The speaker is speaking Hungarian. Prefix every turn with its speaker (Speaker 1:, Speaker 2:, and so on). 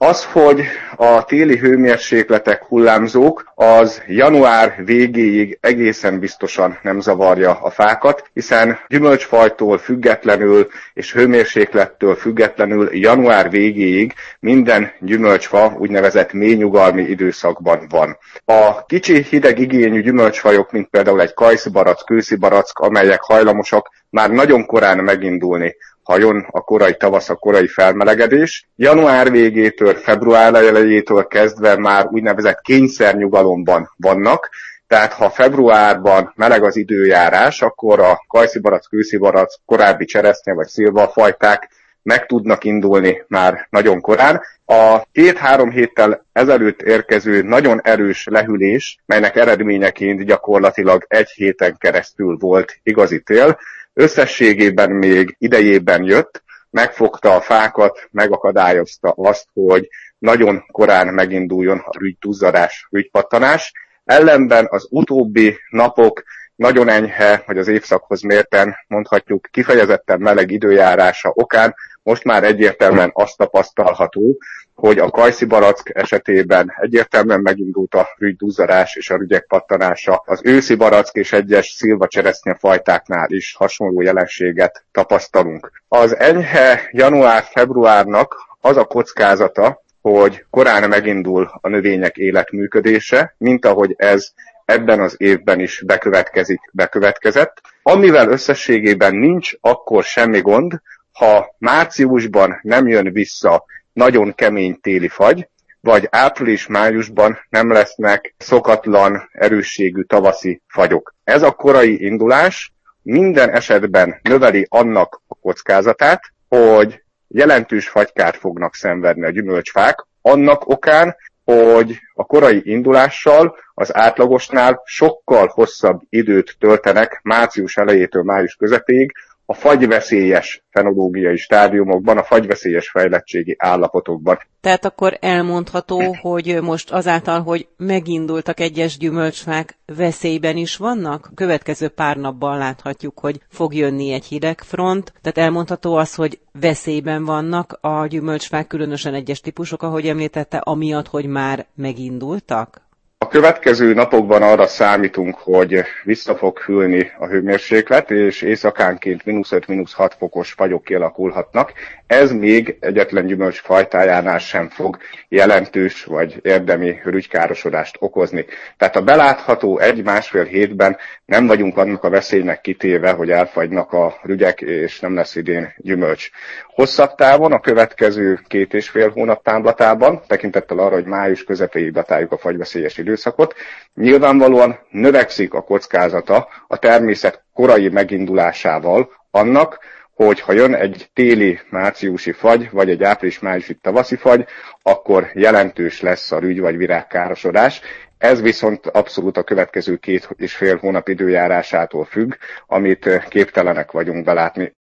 Speaker 1: Az, hogy a téli hőmérsékletek hullámzók, az január végéig egészen biztosan nem zavarja a fákat, hiszen gyümölcsfajtól függetlenül és hőmérséklettől függetlenül január végéig minden gyümölcsfa úgynevezett mélynyugalmi időszakban van. A kicsi hideg igényű gyümölcsfajok, mint például egy kajszibarack, kőszibarack, amelyek hajlamosak már nagyon korán megindulni, ha jön a korai tavasz, a korai felmelegedés. Január végétől, február elejétől kezdve már úgynevezett kényszernyugalomban vannak, tehát ha februárban meleg az időjárás, akkor a kajszibarack, kőszibarack, korábbi cseresznye vagy szilvafajták meg tudnak indulni már nagyon korán. A 2-3 héttel ezelőtt érkező nagyon erős lehűlés, melynek eredményeként gyakorlatilag egy héten keresztül volt igazi tél, összességében még idejében jött, megfogta a fákat, megakadályozta azt, hogy nagyon korán meginduljon a rügyduzzadás, rügypattanás. Ellenben az utóbbi napok nagyon enyhe, vagy az évszakhoz mérten mondhatjuk kifejezetten meleg időjárása okán most már egyértelműen azt tapasztalható, hogy a kajszibarack esetében egyértelműen megindult a rügyduzzadás és a rügyek pattanása. Az őszibarack és egyes szilvacseresznye fajtáknál is hasonló jelenséget tapasztalunk. Az enyhe január-februárnak az a kockázata, hogy korán megindul a növények életműködése, mint ahogy ez ebben az évben is bekövetkezett. Amivel összességében nincs akkor semmi gond, ha márciusban nem jön vissza nagyon kemény téli fagy, vagy április-májusban nem lesznek szokatlan erősségű tavaszi fagyok. Ez a korai indulás minden esetben növeli annak a kockázatát, hogy jelentős fagykárt fognak szenvedni a gyümölcsfák, annak okán, hogy a korai indulással az átlagosnál sokkal hosszabb időt töltenek március elejétől május közepéig a fagyveszélyes fenológiai stádiumokban, a fagyveszélyes fejlettségi állapotokban.
Speaker 2: Tehát akkor elmondható, hogy most azáltal, hogy megindultak egyes gyümölcsfák, veszélyben is vannak? A következő pár napban láthatjuk, hogy fog jönni egy hidegfront, tehát elmondható az, hogy veszélyben vannak a gyümölcsfák, különösen egyes típusok, ahogy említette, amiatt, hogy már megindultak?
Speaker 1: A következő napokban arra számítunk, hogy vissza fog hűlni a hőmérséklet, és éjszakánként -5–6 fokos fagyok kialakulhatnak. Ez még egyetlen gyümölcs fajtájánál sem fog jelentős vagy érdemi rügykárosodást okozni. Tehát a belátható 1–1,5 hétben nem vagyunk annak a veszélynek kitéve, hogy elfagynak a rügyek, és nem lesz idén gyümölcs. Hosszabb távon, a következő 2,5 hónap táblatában, tekintettel arra, hogy május közepéig datáljuk a fagyveszélyes időszakot, nyilvánvalóan növekszik a kockázata a természet korai megindulásával annak, hogy ha jön egy téli márciusi fagy, vagy egy április-májusi tavaszi fagy, akkor jelentős lesz a rügy vagy virágkárosodás. Ez viszont abszolút a következő 2,5 hónap időjárásától függ, amit képtelenek vagyunk belátni.